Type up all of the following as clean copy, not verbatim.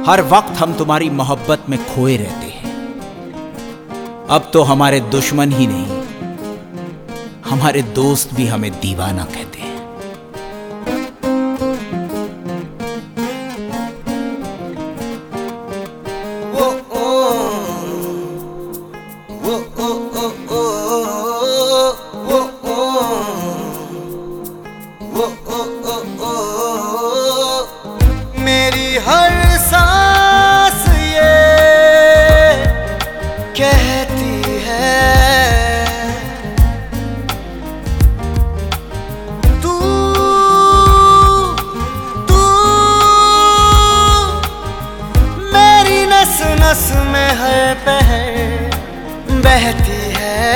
हर वक्त हम तुम्हारी मोहब्बत में खोए रहते हैं। अब तो हमारे दुश्मन ही नहीं, हमारे दोस्त भी हमें दीवाना कहते हैं। मेरी हर सांस ये कहती है तू तू मेरी नस नस में हर पहर बहती है।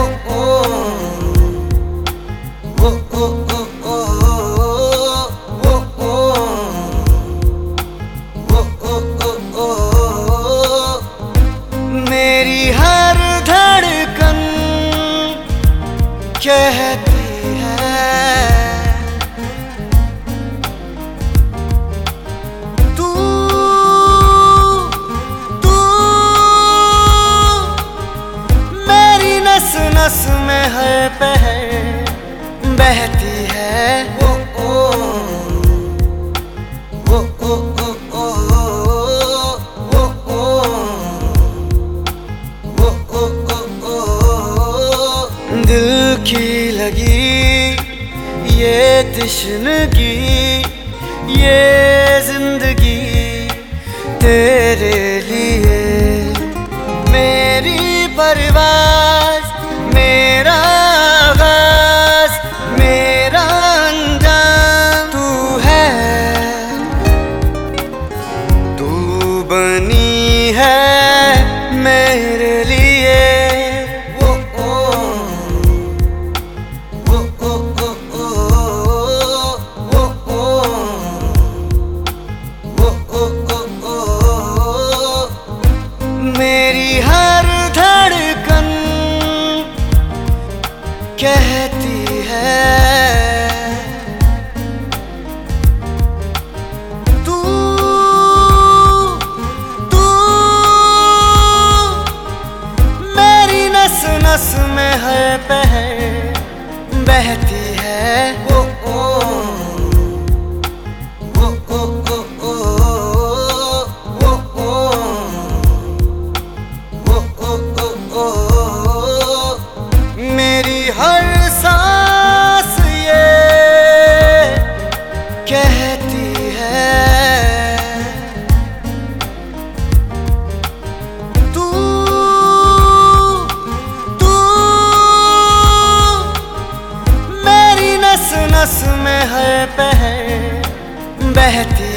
मेरी हर धड़कन कहती है तू तू मेरी नस नस में हर पहर बहती है। दिल की लगी ये तश्नगी, ये जिंदगी तेरे लिए। मेरी परवाज़, मेरा आगाज़, मेरा अंजाम तू है। तू बनी है मेरे लिए। मेरी हर धड़कन कहती है तू तू मेरी नस नस में हर पहर बहती है। मेरी हर सांस ये कहती है तू तू मेरी नस नस में हर पहर बहती